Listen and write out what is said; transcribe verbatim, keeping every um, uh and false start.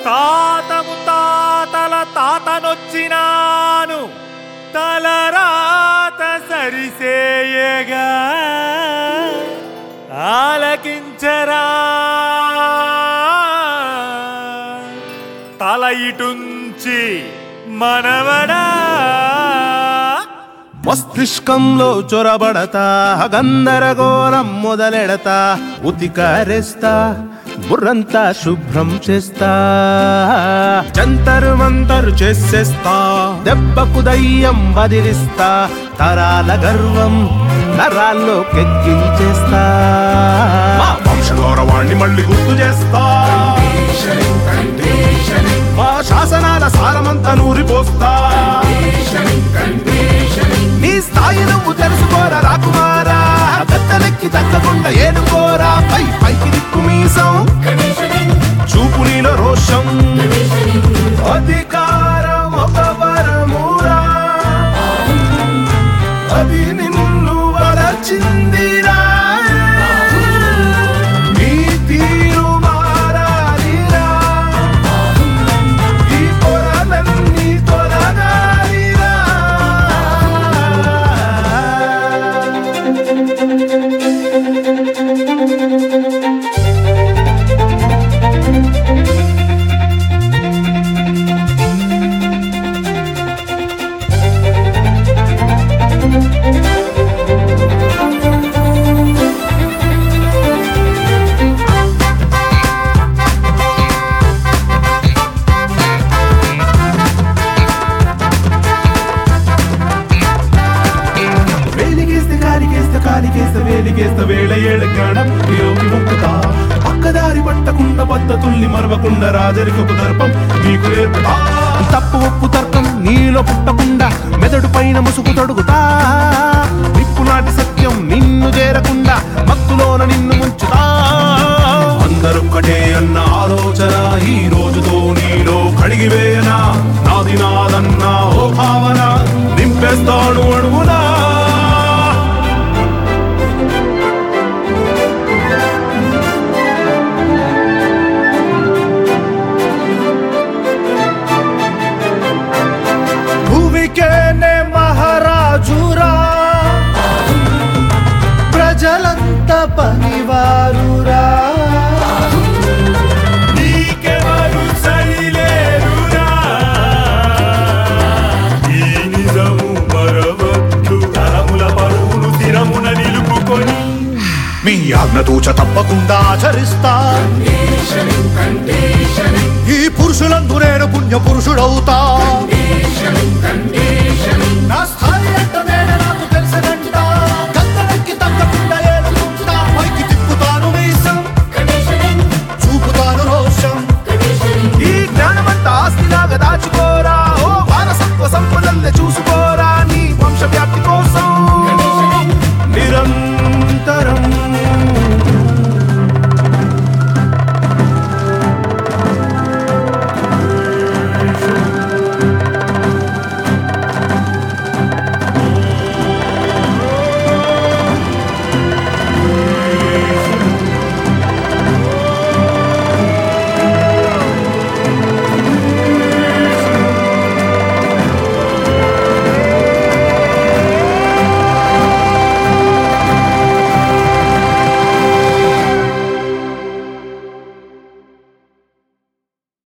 తాతము తాతల తాతనొచ్చినాను తలరాత సరిసేయగా ఆలకించరా తల ఇటుంచి మనవడా మస్తిష్కంలో చొరబడతా గందరగోళం మొదలెడతా ఉతికారేస్తా బుర్రంతా శుభ్రం చేస్తా జంతరు మంతరు చేసేస్తా దెబ్బకు దయ్యం బదిలిస్తా తరాల గర్వం నరాల్లో కెక్కించేస్తా వంశగౌరవాన్ని మళ్ళీ గుర్తు చేస్తా మా శాసనాల సారమంతా నూరిపోస్తా నీ స్థాయి నువ్వు తెలుసుకోరా రాకుమారా పెద్దలెక్కి తగ్గకుండా ఏనుకోరా పై పైకి దిక్కు మీసం చూపు నీలో రోషం అధికారం ఒక వరమురా అది నిన్ను వలచిందిరా నీ తీరు మారాలిరా ఈ పొరలన్నీ తొలగాలిరా కాలికేస్త వేలికేస్త వేళ ఏళ్ళ జ్ఞానం యోగి ముక్కుతా పక్కదారి పట్టకుండా పద్ధతుల్ని మరవకుండా రాజరికపు దర్పం నీకు నేర్పుతా తప్పు ఒప్పు తర్కం నీలో పుట్టకుండా మెదడు పైన ముసుగు తొడుగుతా నిప్పు నాటి సత్యం నిన్ను చేరకుండా మత్తులోన నిన్ను ముంచుతా అందరొక్కటే అన్న ఆలోచన ఈ రోజుతో నీలో కడిగివేయనా నాది నాదన్నా ఓ భావన నింపేస్తాను అడుగునా ప్రజలంతా పనివారురా నీకెవరు సరిలేరురా ఈ నిజము మరవద్దు తరముల పరువును తిరమున నిలుపుకొని మీ ఆజ్ఞతూచ తప్పకుండా ఆచరిస్తా ఈ పురుషులందు నేను పుణ్య పురుషుడవుతా